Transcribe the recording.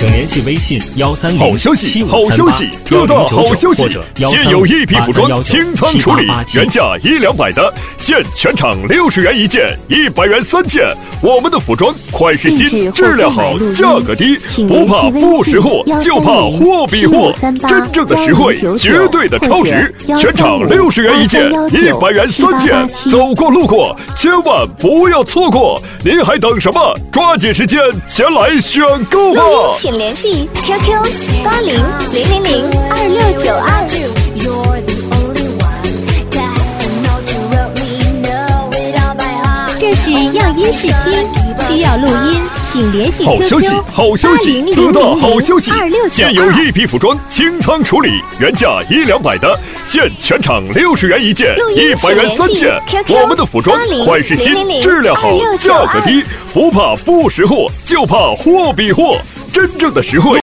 请联系微信130 好消息，好消息，特大好消息！现有一批服装清仓处理，原价100-200的，现全场60元一件，100元3件。我们的服装款式新，质量好，价格低，不怕不识货，就怕货比货。真正的实惠，绝对的超值！全场60元一件，100元3件。走过路过，千万不要错过！您还等什么？抓紧时间前来选购吧！ 录音请联系 QQ8000002692。这是样音试听，需要录音，请联系 QQ 好消息，好消息，特大好消息！现有一批服装清仓处理，原价100-200的，现全场60元一件，100元3件。我们的服装款式新，质量好，价格低，不怕不识货，就怕货比货。真正的实惠。